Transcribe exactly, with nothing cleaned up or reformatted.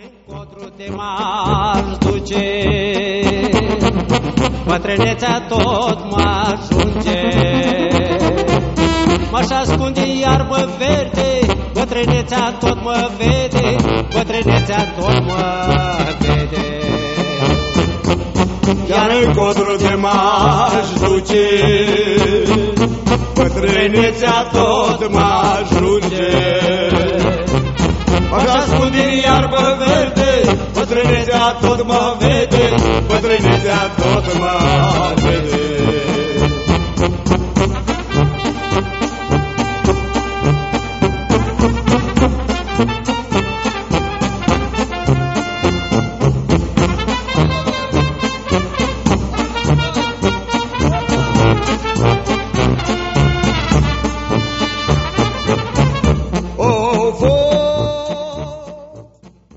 Încotru te m-aș duce, bătrânețea tot m-ajunge. M-aș ascunde în iarbă verde, bătrânețea tot mă vede, bătrânețea tot mă vede. Iar încotru te m-aș duce, bătrânețea tot m-ajunge. M-aș ascunde în iarbă verde, bătrânețea tot mă vede, bătrânețea tot mă